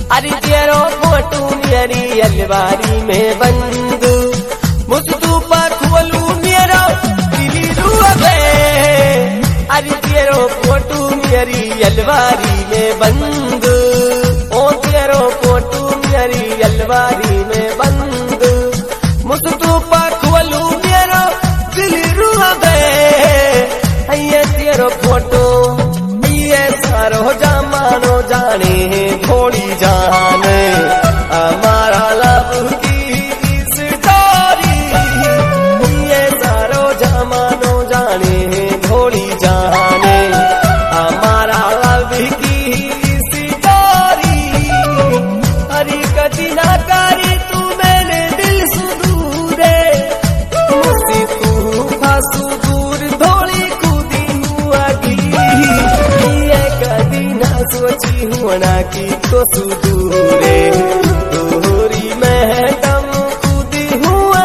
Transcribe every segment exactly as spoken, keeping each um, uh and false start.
अरे तेरो फोटू मेरी अलमारी में बंद मुस्तफा खोलू मेरो दिली रुआबे अरे तेरो फोटू मेरी अलमारी में बंद ओ तेरो फोटू मेरी अलमारी में बंद मुस्तफा खोलू मेरो दिली रुआबे ये तेरो फोटो ये सारो जमानो जाने थोड़ी जाने हमारा लब की स्टोरी ये सारो जमानो जाने थोड़ी जाने हमारा लब की स्टोरी हरी कदी ना करी तू मैंने दिल सुदूरे मुझसे तू फासू दूर थोड़ी कूदी हुआ ये कदी ना सोची होना की तो सुदूरे दोहरी मैडम कूदी हुआ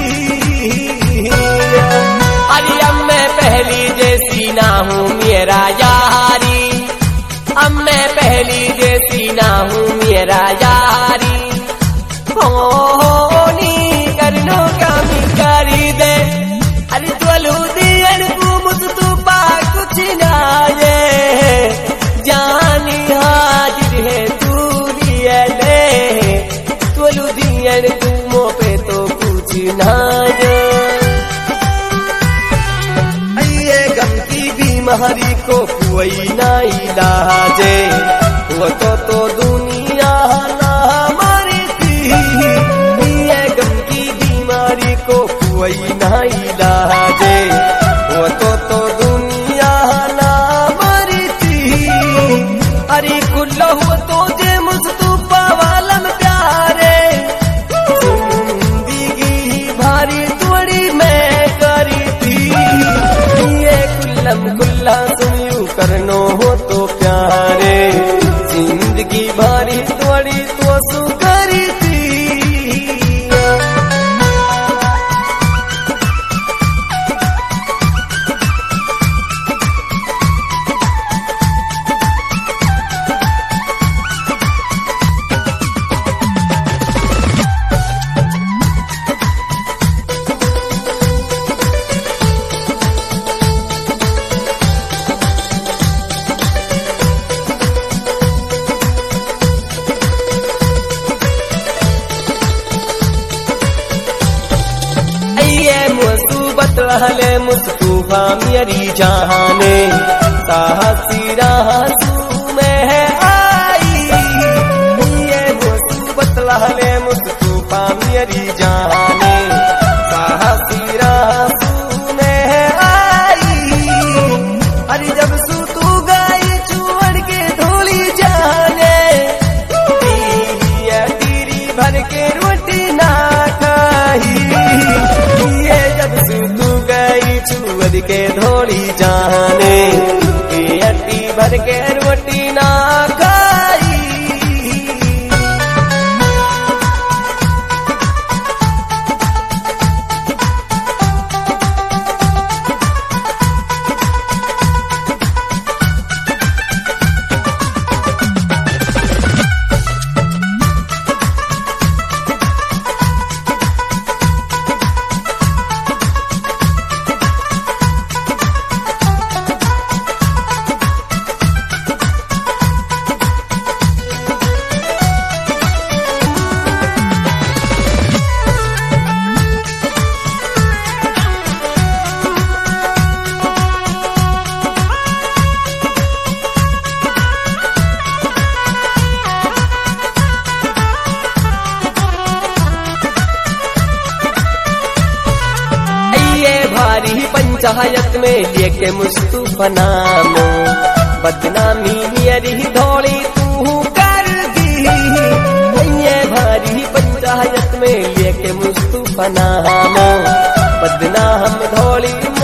अरे अब मैं पहली जैसी ना हूँ मेरा यारी अब मैं पहली जैसी ना हूँ मेरा यारी होनी करनो कमी करी दे अरे तोलू दियन को मुस्तफा कुछ ना ये जानी हाजिर है तू दिए ले तोलू दियन तुमो पे तो कुछ ना ये ये गम की बीमारी को कोई ना इलाजे वो तो तो दुनिया ना मारी थी ये गम की बीमारी को कोई ना इलाजे वो तो तो दुनिया ना मारी थी अरे कुल्ला हुआ तो जे मुस्तफा वालम प्यारे जिंदगी भारी थोड़ी मैं करी थी ये कुल्लम कुल्ला सुनियो करनो हो तो प्यारे जिंदगी भारी थोड़ी तो सु करी थी रहले मुस्तफा मेरी जाने साहसी रासू में है आई ये मुसीबत रहले मुस्तफा मेरी जाने साहसी रासू में है आई अरे जब सू तू गई छोड़ के धोली जाने तीरी भर के रोटी ना खाई ये जब सू छुअद के धोली जाने अट्टी भर के रोटी ना खाई पंचायत में लेके मुस्तफा नामो बदनामी मेरी धोली तू कर दी ये भारी पंचायत में लेके मुस्तफा नामो बदनाम धोली